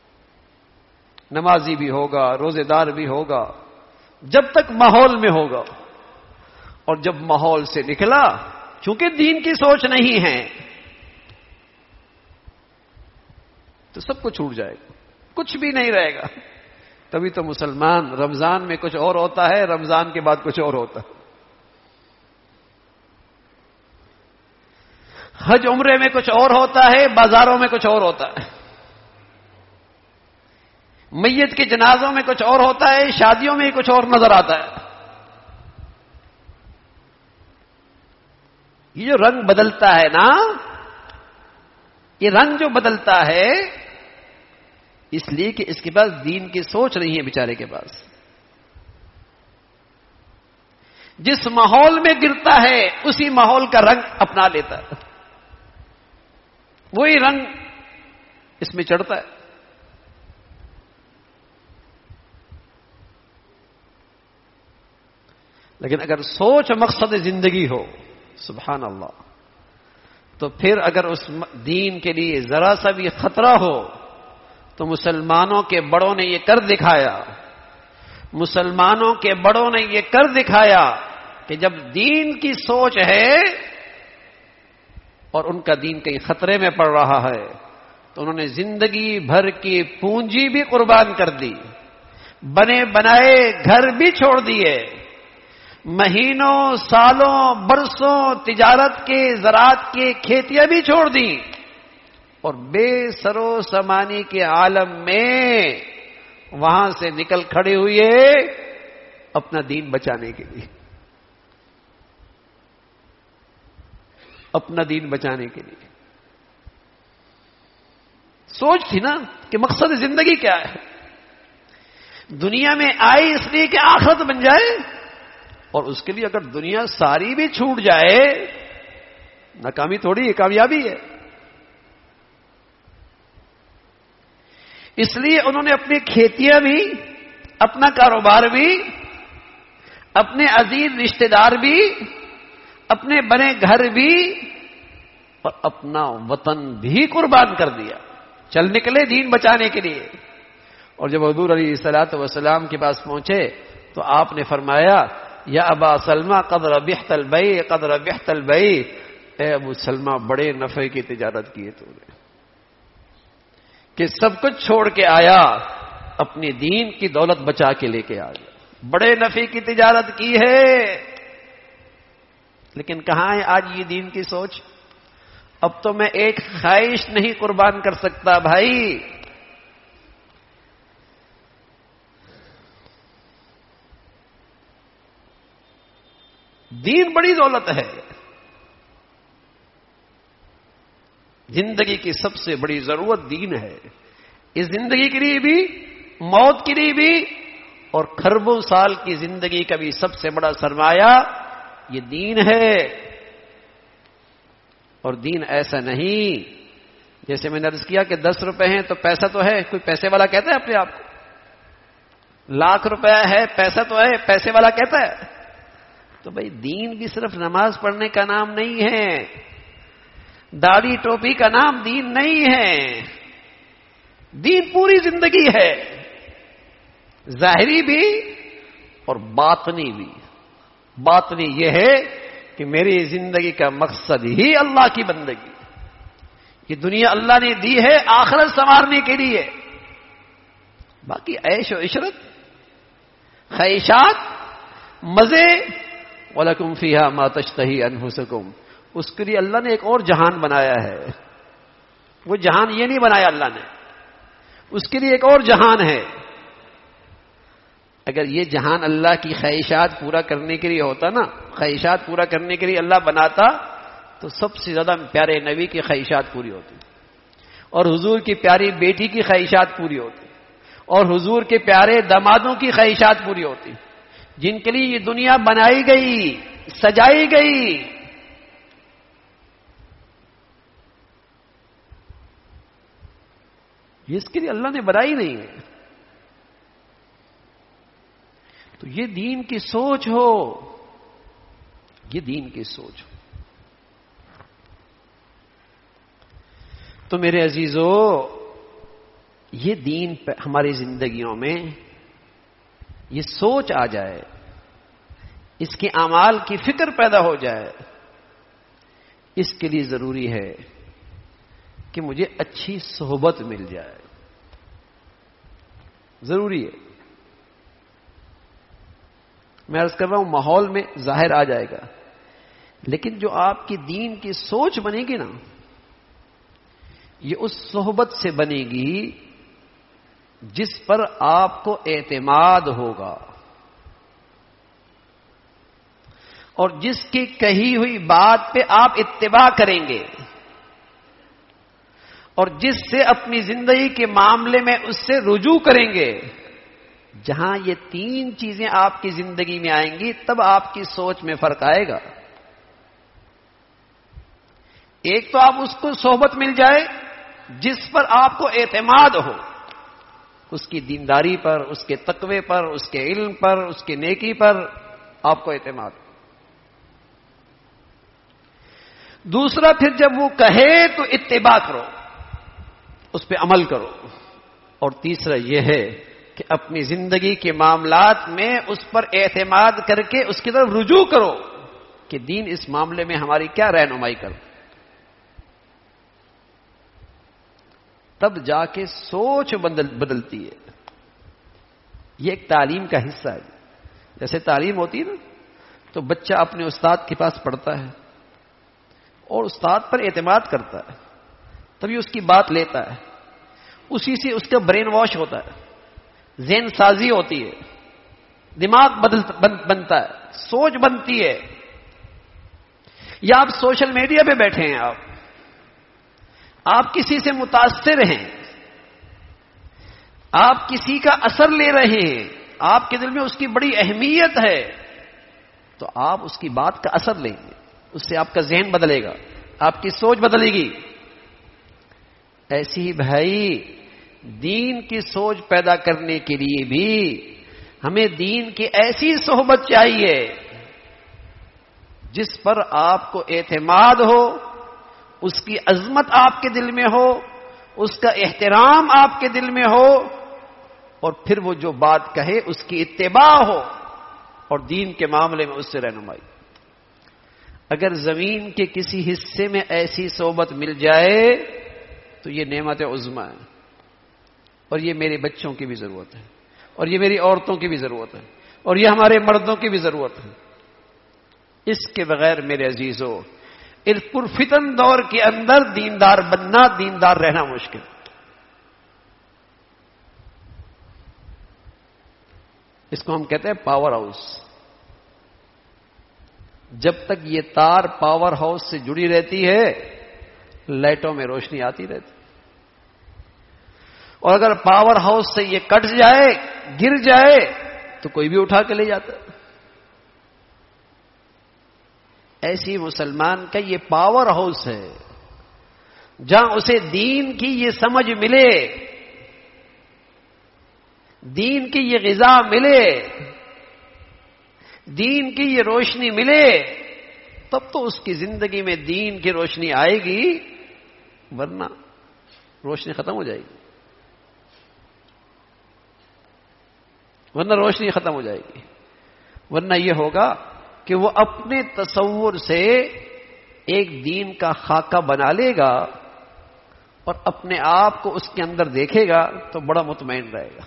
نمازی بھی ہوگا، روزے دار بھی ہوگا جب تک ماحول میں ہوگا، اور جب ماحول سے نکلا چونکہ دین کی سوچ نہیں ہے تو سب کچھ چھوٹ جائے گا، کچھ بھی نہیں رہے گا. تبھی تو مسلمان رمضان میں کچھ اور ہوتا ہے، رمضان کے بعد کچھ اور ہوتا ہے. حج عمرے میں کچھ اور ہوتا ہے، بازاروں میں کچھ اور ہوتا ہے. میت کے جنازوں میں کچھ اور ہوتا ہے، شادیوں میں کچھ اور نظر آتا ہے. یہ جو رنگ بدلتا ہے نا، یہ رنگ جو بدلتا ہے اس لیے کہ اس کے پاس دین کی سوچ نہیں ہے بیچارے کے پاس. جس ماحول میں گرتا ہے اسی ماحول کا رنگ اپنا لیتا ہے، وہی رنگ اس میں چڑھتا ہے. لیکن اگر سوچ مقصد زندگی ہو، سبحان اللہ، تو پھر اگر اس دین کے لیے ذرا سا بھی خطرہ ہو تو مسلمانوں کے بڑوں نے یہ کر دکھایا، مسلمانوں کے بڑوں نے یہ کر دکھایا کہ جب دین کی سوچ ہے اور ان کا دین کہیں خطرے میں پڑ رہا ہے تو انہوں نے زندگی بھر کی پونجی بھی قربان کر دی، بنے بنائے گھر بھی چھوڑ دیے، مہینوں سالوں برسوں تجارت کے زراعت کے کھیتیاں بھی چھوڑ دیں، اور بے سرو سامانی کے عالم میں وہاں سے نکل کھڑے ہوئے اپنا دین بچانے کے لیے، اپنا دین بچانے کے لیے. سوچ تھی نا کہ مقصد زندگی کیا ہے. دنیا میں آئی اس لیے کہ آخرت بن جائے، اور اس کے لیے اگر دنیا ساری بھی چھوٹ جائے ناکامی تھوڑی ہے، کامیابی ہے. اس لیے انہوں نے اپنی کھیتیاں بھی، اپنا کاروبار بھی، اپنے عزیز رشتہ دار بھی، اپنے بنے گھر بھی اور اپنا وطن بھی قربان کر دیا. چل نکلے دین بچانے کے لیے. اور جب حضور علیہ الصلوۃ والسلام کے پاس پہنچے تو آپ نے فرمایا، یا ابا سلمہ قد ربحت البیع قد ربحت البیع، اے ابو سلمہ بڑے نفع کی تجارت کی ہے تو نے، کہ سب کچھ چھوڑ کے آیا، اپنی دین کی دولت بچا کے لے کے آ گیا. بڑے نفع کی تجارت کی ہے. لیکن کہاں ہے آج یہ دین کی سوچ؟ اب تو میں ایک خواہش نہیں قربان کر سکتا بھائی. دین بڑی دولت ہے. زندگی کی سب سے بڑی ضرورت دین ہے. اس زندگی کے لیے بھی، موت کے لیے بھی، اور کھربوں سال کی زندگی کا بھی سب سے بڑا سرمایہ یہ دین ہے. اور دین ایسا نہیں جیسے میں نے عرض کیا کہ 10 روپے ہیں تو پیسہ تو ہے. کوئی پیسے والا کہتا ہے اپنے آپ کو؟ لاکھ روپے ہے پیسہ تو ہے، پیسے والا کہتا ہے؟ تو بھائی دین بھی صرف نماز پڑھنے کا نام نہیں ہے، داڑھی ٹوپی کا نام دین نہیں ہے. دین پوری زندگی ہے، ظاہری بھی اور باطنی بھی. باطنی یہ ہے کہ میری زندگی کا مقصد ہی اللہ کی بندگی. یہ دنیا اللہ نے دی ہے آخرت سنوارنے کے لیے. باقی عیش و عشرت، خواہشات، مزے، وَلَكُمْ فِيهَا مَا تَشْتَهِي أَنفُسُكُمْ، اس کے لیے اللہ نے ایک اور جہان بنایا ہے. وہ جہان یہ نہیں بنایا اللہ نے، اس کے لیے ایک اور جہان ہے. اگر یہ جہان اللہ کی خواہشات پورا کرنے کے لیے ہوتا نا، خواہشات پورا کرنے کے لیے اللہ بناتا، تو سب سے زیادہ پیارے نبی کی خواہشات پوری ہوتی، اور حضور کی پیاری بیٹی کی خواہشات پوری ہوتی، اور حضور کے پیارے دامادوں کی خواہشات پوری ہوتی، جن کے لیے یہ دنیا بنائی گئی، سجائی گئی. اس کے لیے اللہ نے بنائی نہیں ہے. تو یہ دین کی سوچ ہو، یہ دین کی سوچ ہو. تو میرے عزیزو، یہ دین ہماری زندگیوں میں یہ سوچ آ جائے، اس کے اعمال کی فکر پیدا ہو جائے. اس کے لیے ضروری ہے کہ مجھے اچھی صحبت مل جائے. ضروری ہے. میں عرض کر رہا ہوں ماحول میں ظاہر آ جائے گا، لیکن جو آپ کی دین کی سوچ بنے گی نا، یہ اس صحبت سے بنے گی جس پر آپ کو اعتماد ہوگا، اور جس کی کہی ہوئی بات پہ آپ اتباع کریں گے، اور جس سے اپنی زندگی کے معاملے میں اس سے رجوع کریں گے. جہاں یہ 3 چیزیں آپ کی زندگی میں آئیں گی، تب آپ کی سوچ میں فرق آئے گا. ایک تو آپ اس کو صحبت مل جائے جس پر آپ کو اعتماد ہو، اس کی دینداری پر، اس کے تقوی پر، اس کے علم پر، اس کی نیکی پر آپ کو اعتماد ہو. دوسرا، پھر جب وہ کہے تو اتباع کرو، اس پہ عمل کرو. اور تیسرا یہ ہے کہ اپنی زندگی کے معاملات میں اس پر اعتماد کر کے اس کی طرف رجوع کرو کہ دین اس معاملے میں ہماری کیا رہنمائی کرو. تب جا کے سوچ بدلتی ہے. یہ ایک تعلیم کا حصہ ہے. جیسے تعلیم ہوتی ہے نا، تو بچہ اپنے استاد کے پاس پڑھتا ہے اور استاد پر اعتماد کرتا ہے، تبھی اس کی بات لیتا ہے. اسی سے اس کا برین واش ہوتا ہے، ذہن سازی ہوتی ہے، دماغ بنتا ہے، سوچ بنتی ہے. یا آپ سوشل میڈیا پہ بیٹھے ہیں، آپ کسی سے متاثر ہیں، آپ کسی کا اثر لے رہے ہیں، آپ کے دل میں اس کی بڑی اہمیت ہے، تو آپ اس کی بات کا اثر لیں گے. اس سے آپ کا ذہن بدلے گا، آپ کی سوچ بدلے گی. ایسی ہی بھائی، دین کی سوچ پیدا کرنے کے لیے بھی ہمیں دین کی ایسی صحبت چاہیے جس پر آپ کو اعتماد ہو، اس کی عظمت آپ کے دل میں ہو، اس کا احترام آپ کے دل میں ہو، اور پھر وہ جو بات کہے اس کی اتباع ہو، اور دین کے معاملے میں اس سے رہنمائی. اگر زمین کے کسی حصے میں ایسی صحبت مل جائے تو یہ نعمت عظمی ہے، اور یہ میرے بچوں کی بھی ضرورت ہے، اور یہ میری عورتوں کی بھی ضرورت ہے، اور یہ ہمارے مردوں کی بھی ضرورت ہے. اس کے بغیر میرے عزیزو، اس پرفتن دور کے اندر دیندار بننا، دیندار رہنا مشکل. اس کو ہم کہتے ہیں پاور ہاؤس. جب تک یہ تار پاور ہاؤس سے جڑی رہتی ہے لائٹوں میں روشنی آتی رہتی، اور اگر پاور ہاؤس سے یہ کٹ جائے، گر جائے، تو کوئی بھی اٹھا کے لے جاتا۔ ایسی مسلمان کا یہ پاور ہاؤس ہے جہاں اسے دین کی یہ سمجھ ملے، دین کی یہ غذا ملے، دین کی یہ روشنی ملے، تب تو اس کی زندگی میں دین کی روشنی آئے گی، ورنہ روشنی ختم ہو جائے گی، ورنہ روشنی ختم ہو جائے گی، ورنہ یہ ہوگا کہ وہ اپنے تصور سے ایک دین کا خاکہ بنا لے گا اور اپنے آپ کو اس کے اندر دیکھے گا تو بڑا مطمئن رہے گا۔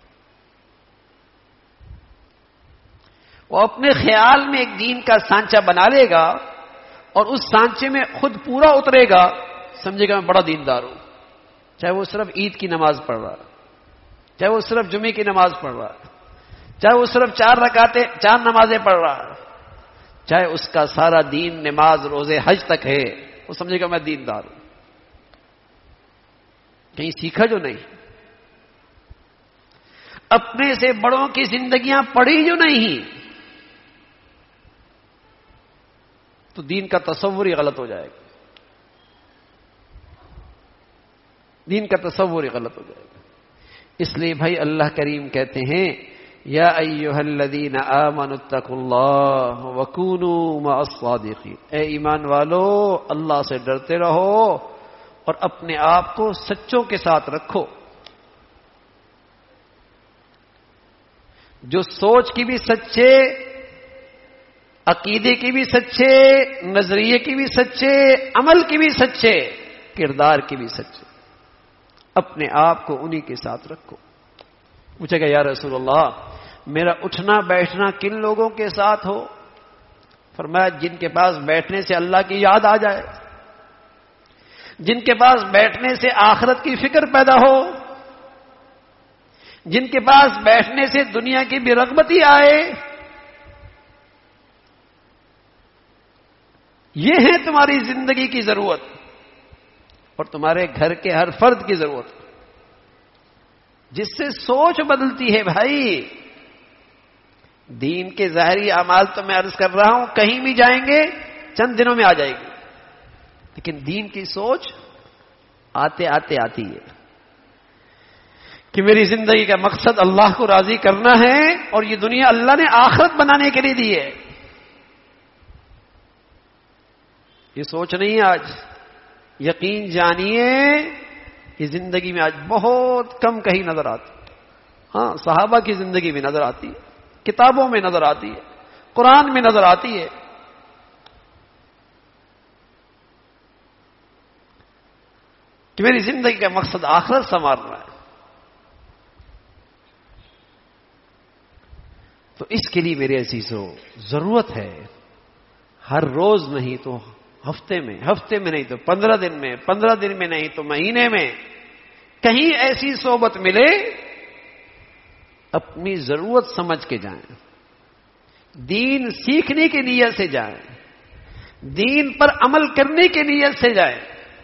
وہ اپنے خیال میں ایک دین کا سانچہ بنا لے گا اور اس سانچے میں خود پورا اترے گا، سمجھے گا میں بڑا دیندار ہوں، چاہے وہ صرف عید کی نماز پڑھ رہا ہے، چاہے وہ صرف جمعے کی نماز پڑھ رہا ہے، چاہے وہ صرف 4 نمازیں پڑھ رہا ہے، چاہے اس کا سارا دین نماز روزے حج تک ہے، وہ سمجھے گا میں دیندار ہوں۔ کہیں سیکھا جو نہیں، اپنے سے بڑوں کی زندگیاں پڑھی جو نہیں، تو دین کا تصور ہی غلط ہو جائے گا، دین کا تصور ہی غلط ہو جائے گا۔ اس لیے بھائی اللہ کریم کہتے ہیں یا ایھا الذین آمنوا اتقوا اللہ وکونوا مع الصادقین، اے ایمان والو اللہ سے ڈرتے رہو اور اپنے آپ کو سچوں کے ساتھ رکھو، جو سوچ کی بھی سچے، عقیدے کی بھی سچے، نظریے کی بھی سچے، عمل کی بھی سچے، کردار کی بھی سچے، اپنے آپ کو انہی کے ساتھ رکھو۔ پوچھے گا یا رسول اللہ میرا اٹھنا بیٹھنا کن لوگوں کے ساتھ ہو؟ فرمایا جن کے پاس بیٹھنے سے اللہ کی یاد آ جائے، جن کے پاس بیٹھنے سے آخرت کی فکر پیدا ہو، جن کے پاس بیٹھنے سے دنیا کی بھی رغبتی آئے، یہ ہے تمہاری زندگی کی ضرورت اور تمہارے گھر کے ہر فرد کی ضرورت، جس سے سوچ بدلتی ہے۔ بھائی دین کے ظاہری اعمال تو میں عرض کر رہا ہوں کہیں بھی جائیں گے چند دنوں میں آ جائے گی، لیکن دین کی سوچ آتے آتے آتی ہے کہ میری زندگی کا مقصد اللہ کو راضی کرنا ہے اور یہ دنیا اللہ نے آخرت بنانے کے لیے دی ہے۔ یہ سوچ نہیں ہے آج، یقین جانیے یہ زندگی میں آج بہت کم کہیں نظر آتی۔ ہاں صحابہ کی زندگی میں نظر آتی ہے، کتابوں میں نظر آتی ہے، قرآن میں نظر آتی ہے۔ کہ میری زندگی کا مقصد آخرت سنوارنا ہے، تو اس کے لیے میرے عزیزو ضرورت ہے ہر روز نہیں تو ہفتے میں نہیں تو 15 دن میں، 15 دن میں نہیں تو مہینے میں کہیں ایسی صحبت ملے، اپنی ضرورت سمجھ کے جائیں، دین سیکھنے کی نیت سے جائیں، دین پر عمل کرنے کی نیت سے جائیں،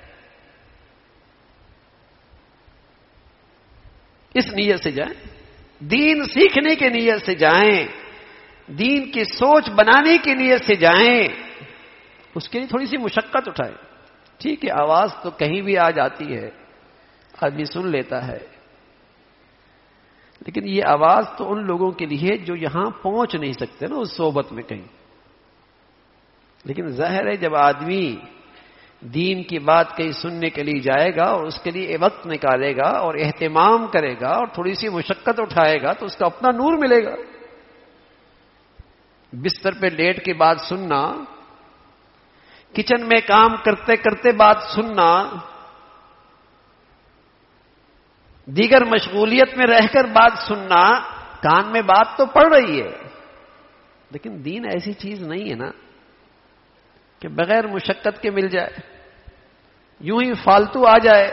اس نیت سے جائیں، دین سیکھنے کی نیت سے جائیں، دین کی سوچ بنانے کی نیت سے جائیں۔ اس کے لیے تھوڑی سی مشقت اٹھائیں، ٹھیک ہے آواز تو کہیں بھی آ جاتی ہے، آدمی سن لیتا ہے، لیکن یہ آواز تو ان لوگوں کے لیے جو یہاں پہنچ نہیں سکتے نا اس صحبت میں کہیں۔ لیکن ظاہر ہے جب آدمی دین کی بات کہیں سننے کے لیے جائے گا اور اس کے لیے وقت نکالے گا اور اہتمام کرے گا اور تھوڑی سی مشقت اٹھائے گا تو اس کا اپنا نور ملے گا۔ بستر پہ لیٹ کے بات سننا، کچن میں کام کرتے کرتے بات سننا، دیگر مشغولیت میں رہ کر بات سننا، کان میں بات تو پڑ رہی ہے، لیکن دین ایسی چیز نہیں ہے نا کہ بغیر مشقت کے مل جائے، یوں ہی فالتو آ جائے۔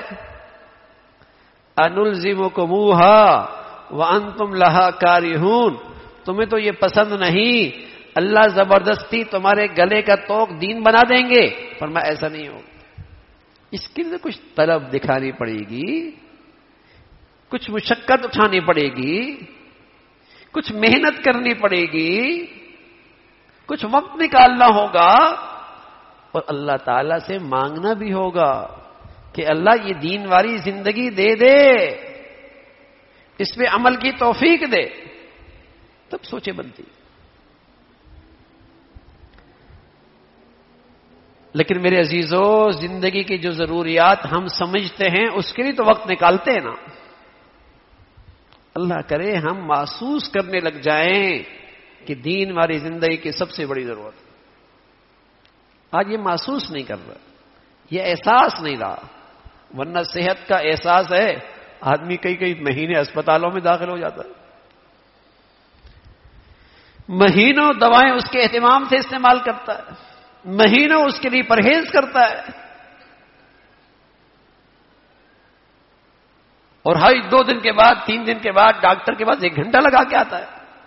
انلزمکموہا وانتم لہا کارہون، تمہیں تو یہ پسند نہیں اللہ زبردستی تمہارے گلے کا توق دین بنا دیں گے، فرمایا ایسا نہیں ہوگا، اس کے لیے کچھ طلب دکھانی پڑے گی، کچھ مشقت اٹھانی پڑے گی، کچھ محنت کرنی پڑے گی، کچھ وقت نکالنا ہوگا، اور اللہ تعالی سے مانگنا بھی ہوگا کہ اللہ یہ دین والی زندگی دے دے، اس پہ عمل کی توفیق دے، تب سوچیں بنتی۔ لیکن میرے عزیزو، زندگی کی جو ضروریات ہم سمجھتے ہیں اس کے لیے تو وقت نکالتے ہیں نا۔ اللہ کرے ہم محسوس کرنے لگ جائیں کہ دین ہماری زندگی کی سب سے بڑی ضرورت ہے۔ آج یہ محسوس نہیں کر رہا، یہ احساس نہیں رہا، ورنہ صحت کا احساس ہے، آدمی کئی مہینے اسپتالوں میں داخل ہو جاتا ہے، مہینوں دوائیں اس کے اہتمام سے استعمال کرتا ہے، مہینوں اس کے لیے پرہیز کرتا ہے، اور ہر 2 دن کے بعد 3 دن کے بعد ڈاکٹر کے پاس 1 گھنٹہ لگا کے آتا ہے۔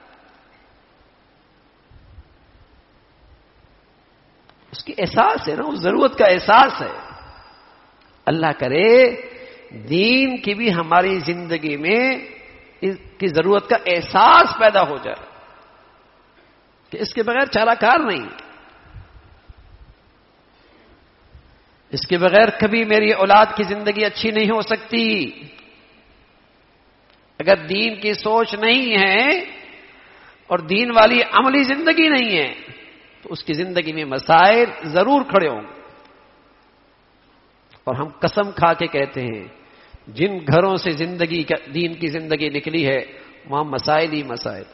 اس کی احساس ہے نا، اس ضرورت کا احساس ہے۔ اللہ کرے دین کی بھی ہماری زندگی میں اس کی ضرورت کا احساس پیدا ہو جائے کہ اس کے بغیر چارہ کار نہیں، اس کے بغیر کبھی میری اولاد کی زندگی اچھی نہیں ہو سکتی۔ اگر دین کی سوچ نہیں ہے اور دین والی عملی زندگی نہیں ہے تو اس کی زندگی میں مسائل ضرور کھڑے ہوں گے، اور ہم قسم کھا کے کہتے ہیں جن گھروں سے دین کی زندگی نکلی ہے وہاں مسائل ہی مسائل۔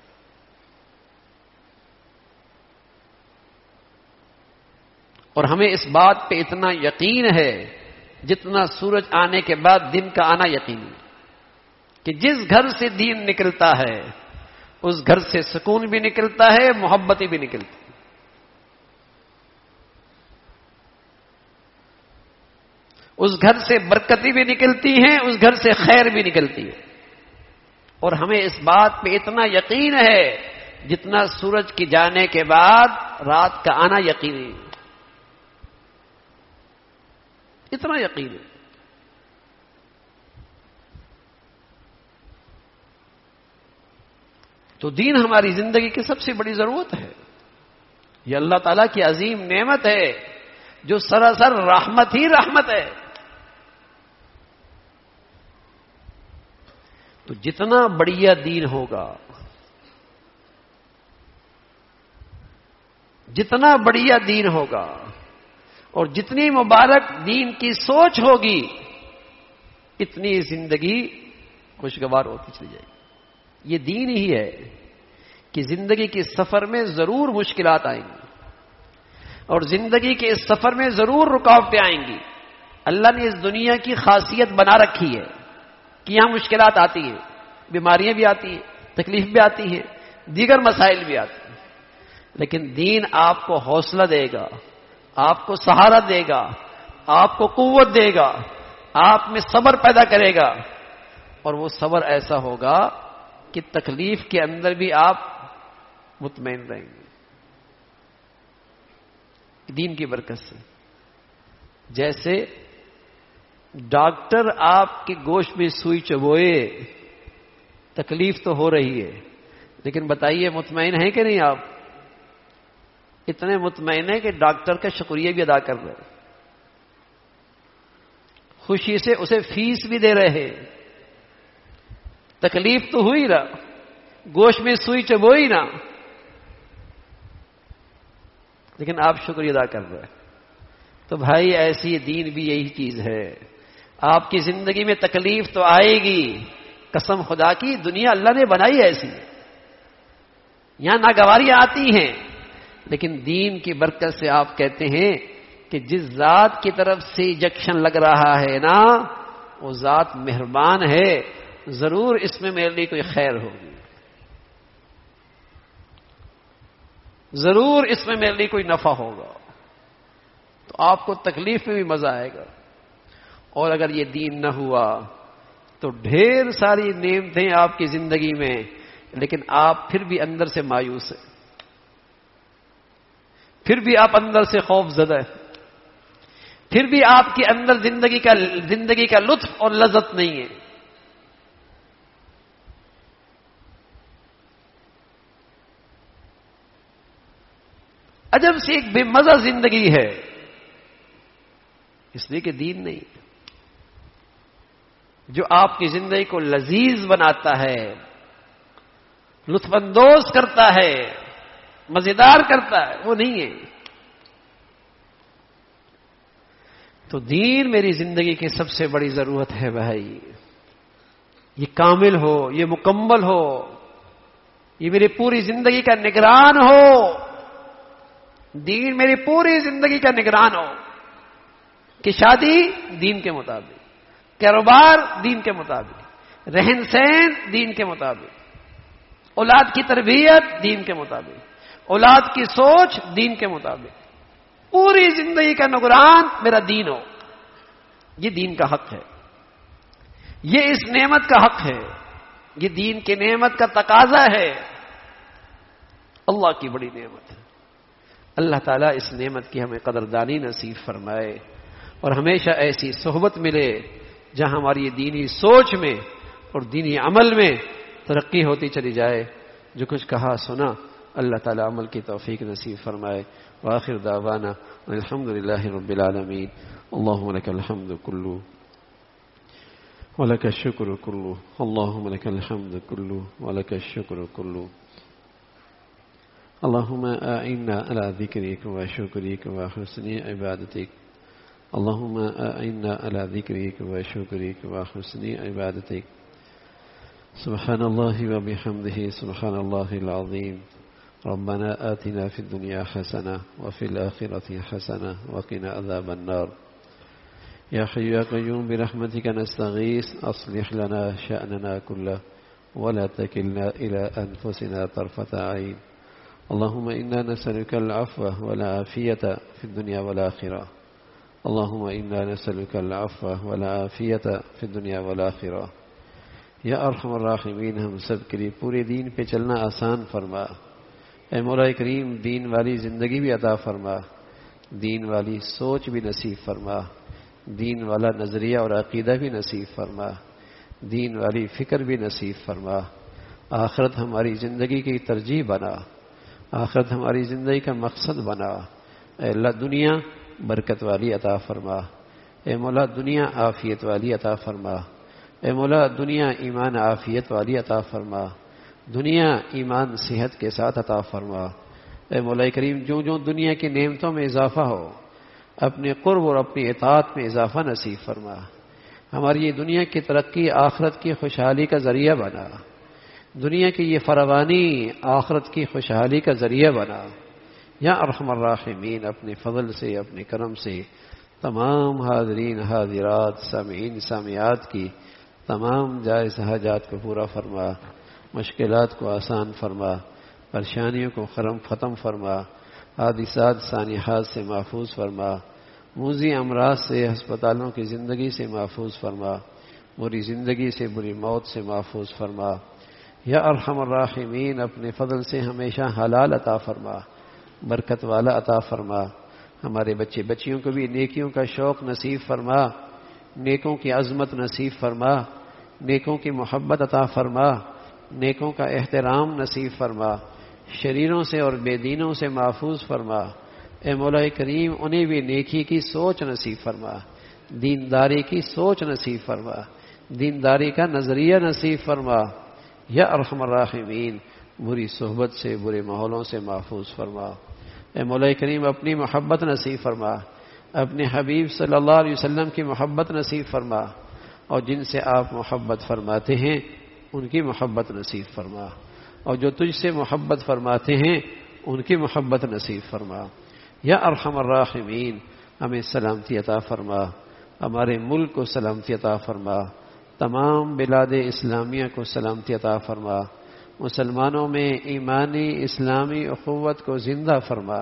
اور ہمیں اس بات پہ اتنا یقین ہے جتنا سورج آنے کے بعد دن کا آنا یقینی ہے کہ جس گھر سے دین نکلتا ہے اس گھر سے سکون بھی نکلتا ہے، محبت بھی نکلتی ہے۔ اس گھر سے برکتیں بھی نکلتی ہیں، اس گھر سے خیر بھی نکلتی ہے۔ اور ہمیں اس بات پہ اتنا یقین ہے جتنا سورج کی جانے کے بعد رات کا آنا یقینی ہے، اتنا یقین ہے۔ تو دین ہماری زندگی کی سب سے بڑی ضرورت ہے، یہ اللہ تعالیٰ کی عظیم نعمت ہے جو سراسر رحمت ہی رحمت ہے۔ تو جتنا بڑھیا دین ہوگا، جتنا بڑھیا دین ہوگا اور جتنی مبارک دین کی سوچ ہوگی اتنی زندگی خوشگوار ہوتی چلی جائے گی۔ یہ دین ہی ہے کہ زندگی کے سفر میں ضرور مشکلات آئیں گی اور زندگی کے اس سفر میں ضرور رکاوٹیں آئیں گی۔ اللہ نے اس دنیا کی خاصیت بنا رکھی ہے کہ یہاں مشکلات آتی ہیں، بیماریاں بھی آتی ہیں، تکلیف بھی آتی ہیں، دیگر مسائل بھی آتے ہیں، لیکن دین آپ کو حوصلہ دے گا، آپ کو سہارا دے گا، آپ کو قوت دے گا، آپ میں صبر پیدا کرے گا، اور وہ صبر ایسا ہوگا کہ تکلیف کے اندر بھی آپ مطمئن رہیں گے دین کی برکت سے۔ جیسے ڈاکٹر آپ کے گوشت میں سوئی چبوئے، تکلیف تو ہو رہی ہے لیکن بتائیے مطمئن ہیں کہ نہیں؟ آپ اتنے مطمئن ہیں کہ ڈاکٹر کا شکریہ بھی ادا کر رہے، خوشی سے اسے فیس بھی دے رہے۔ تکلیف تو ہوئی نا، گوشت میں سوئی چبوئی نا، لیکن آپ شکریہ ادا کر رہے۔ تو بھائی ایسی دین بھی یہی چیز ہے، آپ کی زندگی میں تکلیف تو آئے گی، قسم خدا کی دنیا اللہ نے بنائی ایسی، یہاں ناگواریاں آتی ہیں، لیکن دین کی برکت سے آپ کہتے ہیں کہ جس ذات کی طرف سے انجیکشن لگ رہا ہے نا وہ ذات مہربان ہے، ضرور اس میں میرے لیے کوئی خیر ہوگی، ضرور اس میں میرے لیے کوئی نفع ہوگا، تو آپ کو تکلیف میں بھی مزہ آئے گا۔ اور اگر یہ دین نہ ہوا تو ڈھیر ساری نعمتیں آپ کی زندگی میں، لیکن آپ پھر بھی اندر سے مایوس ہیں، پھر بھی آپ اندر سے خوف زدہ ہیں، پھر بھی آپ کے اندر زندگی کا لطف اور لذت نہیں ہے. عجب سے ایک بے مزہ زندگی ہے، اس لیے کہ دین نہیں. جو آپ کی زندگی کو لذیذ بناتا ہے، لطف اندوز کرتا ہے، مزیدار کرتا ہے، وہ نہیں ہے. تو دین میری زندگی کی سب سے بڑی ضرورت ہے بھائی. یہ کامل ہو، یہ مکمل ہو، یہ میری پوری زندگی کا نگران ہو. دین میری پوری زندگی کا نگران ہو کہ شادی دین کے مطابق، کاروبار دین کے مطابق، رہن سہن دین کے مطابق، اولاد کی تربیت دین کے مطابق، اولاد کی سوچ دین کے مطابق، پوری زندگی کا نگران میرا دین ہو. یہ دین کا حق ہے، یہ اس نعمت کا حق ہے، یہ دین کی نعمت کا تقاضا ہے. اللہ کی بڑی نعمت ہے. اللہ تعالیٰ اس نعمت کی ہمیں قدردانی نصیب فرمائے اور ہمیشہ ایسی صحبت ملے جہاں ہماری دینی سوچ میں اور دینی عمل میں ترقی ہوتی چلی جائے. جو کچھ کہا سنا اللہ تعالیٰ عمل کی توفیق نصیب فرمائے. وآخر دعوانا الحمد للہ رب العالمین. اللہم لک الحمد کلو ولک الشکر کلو، اللہم لک الحمد کلو ولک الشکر کلو. اللهم أعنا على ذكرك وشكرك وحسن عبادتك. اللهم أعنا على ذكرك وشكرك وحسن عبادتك. سبحان الله وبحمده سبحان الله العظيم. ربنا آتنا في الدنيا حسنة وفي الآخرة حسنة وقنا عذاب النار. يا حي يا قيوم برحمتك نستغيث أصلح لنا شأننا كله ولا تكلنا إلى أنفسنا طرفة عين. اللهم إنا نسألك العفو والعافية في الدنيا والآخرة. اللهم إنا نسألك العفو والعافية في الدنيا والآخرة. یا ارحم الراحمین ہم سب کے لیے پورے دین پہ چلنا آسان فرما. اے مولا کریم دین والی زندگی بھی عطا فرما، دین والی سوچ بھی نصیب فرما، دین والا نظریہ اور عقیدہ بھی نصیب فرما، دین والی فکر بھی نصیب فرما. آخرت ہماری زندگی کی ترجیح بنا، آخرت ہماری زندگی کا مقصد بنا. اے اللہ دنیا برکت والی عطا فرما، اے مولا دنیا عافیت والی عطا فرما، اے مولا دنیا ایمان عافیت والی عطا فرما، دنیا ایمان صحت کے ساتھ عطا فرما. اے مولا کریم جو جو دنیا کی نعمتوں میں اضافہ ہو اپنے قرب اور اپنی اطاعت میں اضافہ نصیب فرما. ہماری یہ دنیا کی ترقی آخرت کی خوشحالی کا ذریعہ بنا، دنیا کی یہ فراوانی آخرت کی خوشحالی کا ذریعہ بنا. یا ارحم الراحمین اپنے فضل سے اپنے کرم سے تمام حاضرین حاضرات سامعین سامعات کی تمام جائز حاجات کو پورا فرما، مشکلات کو آسان فرما، پریشانیوں کو ختم فرما، حادثات سانحات سے محفوظ فرما، موذی امراض سے ہسپتالوں کی زندگی سے محفوظ فرما، بری زندگی سے بری موت سے محفوظ فرما. یا ارحم الراحمین اپنے فضل سے ہمیشہ حلال عطا فرما، برکت والا عطا فرما. ہمارے بچے بچیوں کو بھی نیکیوں کا شوق نصیب فرما، نیکوں کی عظمت نصیب فرما، نیکوں کی محبت عطا فرما، نیکوں کا احترام نصیب فرما، شریروں سے اور بے دینوں سے محفوظ فرما. اے مولا کریم انہیں بھی نیکی کی سوچ نصیب فرما، دینداری کی سوچ نصیب فرما، دینداری کا نظریہ نصیب فرما. یا ارحم الراحمین بری صحبت سے برے ماحولوں سے محفوظ فرما. اے مولا کریم اپنی محبت نصیب فرما، اپنے حبیب صلی اللہ علیہ وسلم کی محبت نصیب فرما، اور جن سے آپ محبت فرماتے ہیں ان کی محبت نصیب فرما، اور جو تجھ سے محبت فرماتے ہیں ان کی محبت نصیب فرما. یا ارحم الراحمین ہمیں سلامتی عطا فرما، ہمارے ملک کو سلامتی عطا فرما، تمام بلاد اسلامیہ کو سلامتی عطا فرما. مسلمانوں میں ایمانی اسلامی اخوت کو زندہ فرما،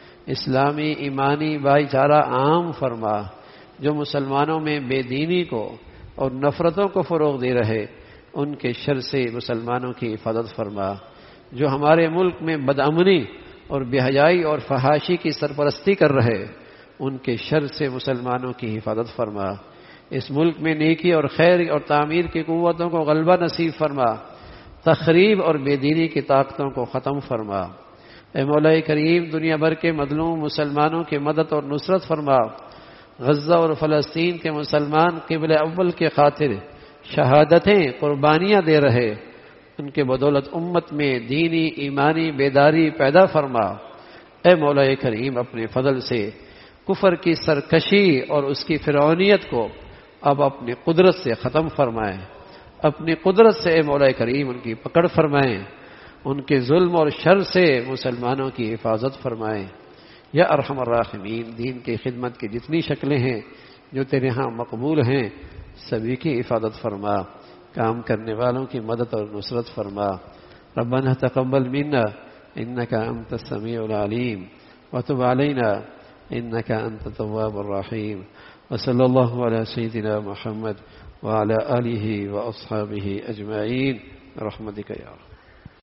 اسلامی ایمانی بھائی چارہ عام فرما. جو مسلمانوں میں بے دینی کو اور نفرتوں کو فروغ دے رہے ان کے شر سے مسلمانوں کی حفاظت فرما. جو ہمارے ملک میں بدامنی اور بے حیائی اور فحاشی کی سرپرستی کر رہے ان کے شر سے مسلمانوں کی حفاظت فرما۔ اس ملک میں نیکی اور خیر اور تعمیر کی قوتوں کو غلبہ نصیب فرما، تخریب اور بے دینی کی طاقتوں کو ختم فرما۔ اے مولا کریم، دنیا بھر کے مظلوم مسلمانوں کی مدد اور نصرت فرما۔ غزہ اور فلسطین کے مسلمان قبلہ اول کے خاطر شہادتیں قربانیاں دے رہے، ان کے بدولت امت میں دینی ایمانی بیداری پیدا فرما۔ اے مولا کریم، اپنے فضل سے کفر کی سرکشی اور اس کی فرعونیت کو اب اپنی قدرت سے ختم فرمائیں، اپنی قدرت سے اے مولا کریم ان کی پکڑ فرمائیں، ان کے ظلم اور شر سے مسلمانوں کی حفاظت فرمائیں۔ یا ارحم الراحمین، دین کی خدمت کی جتنی شکلیں ہیں جو تیرے ہاں مقبول ہیں سبھی کی حفاظت فرما، کام کرنے والوں کی مدد اور نصرت فرما۔ ربنا تقبل منا انك انت السميع العليم وتب علينا انك انت التواب الرحيم، وصلى الله على سيدنا محمد وعلى آله وأصحابه أجمعين برحمتك يا رب۔